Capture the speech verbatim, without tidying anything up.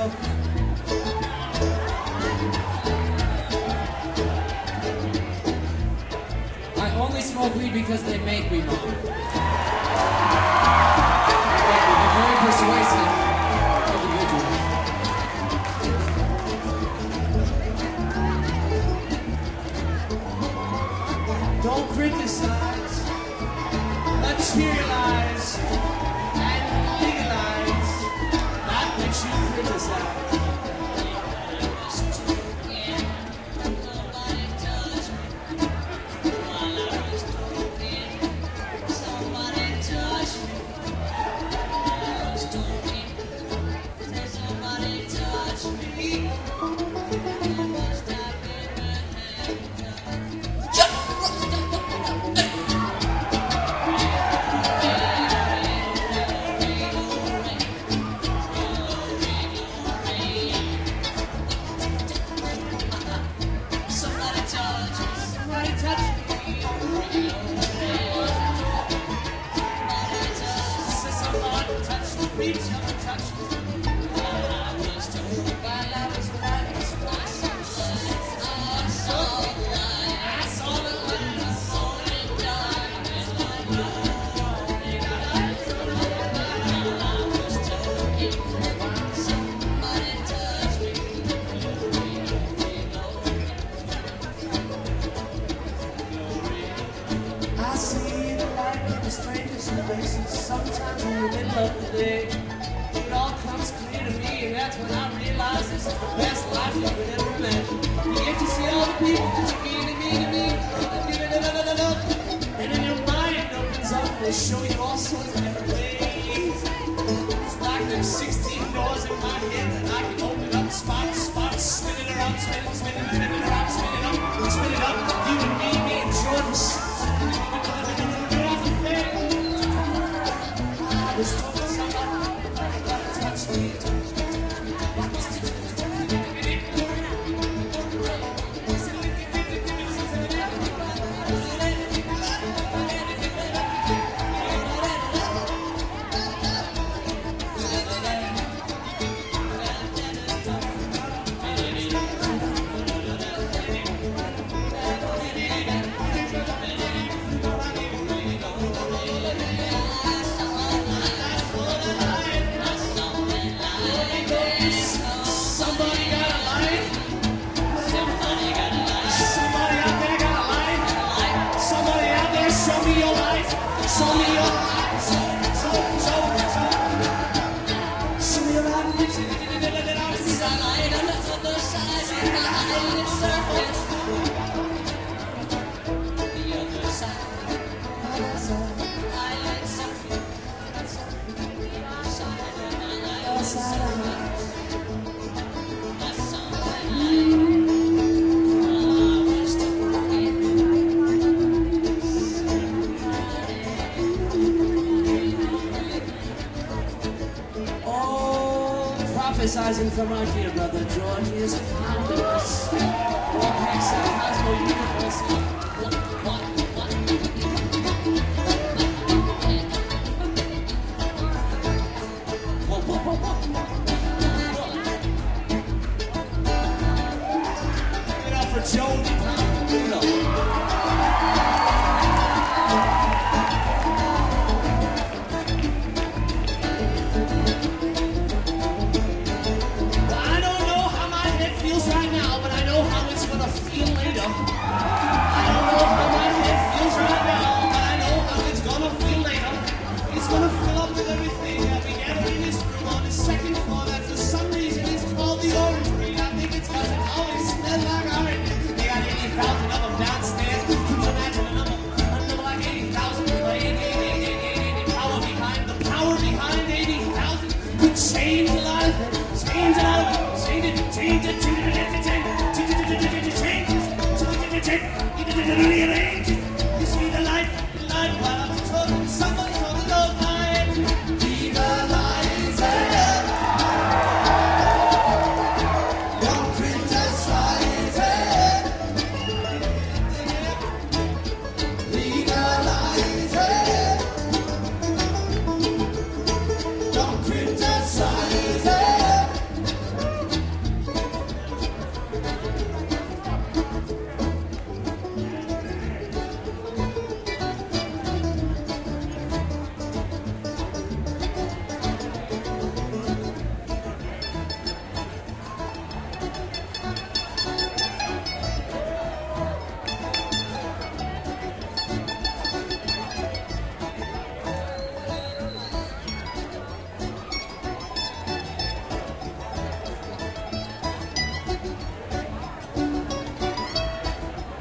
myself. I only smoke weed because they make me, Mom. They're very persuasive individuals. Don't criticize, materialize, and legalize that which you criticize. Sometimes in the middle of the day, it all comes clear to me, and that's when I realize this is the best life you could ever imagine. You get to see all the people that you mean to me, to me, and then your mind opens up and they show you all sorts of different ways. It's like there's sixteen doors in my head that I can open up, spot, spot, spin it around, spin it, spin it, spin it around, spin it up, spin it up, you and me, me and Jordan. Just talking to somebody, touch me, touch me. Show me your eyes. Show, show, show. Show me your eyes. See the light on the other side behind the surface. The other side. Other side. I let something. Outside of my life. Outside of my life. Prophesizing from our dear brother George is ponderous. He packs a cosmo universe. What, what, what? Whoa, whoa, whoa, whoa. Give it up for Joe. Give it up. Change a lot of things, change a lot of things, change it, change it, change it, change it, change it, change it, change it, change it, change it, change it, change it, change it, change it,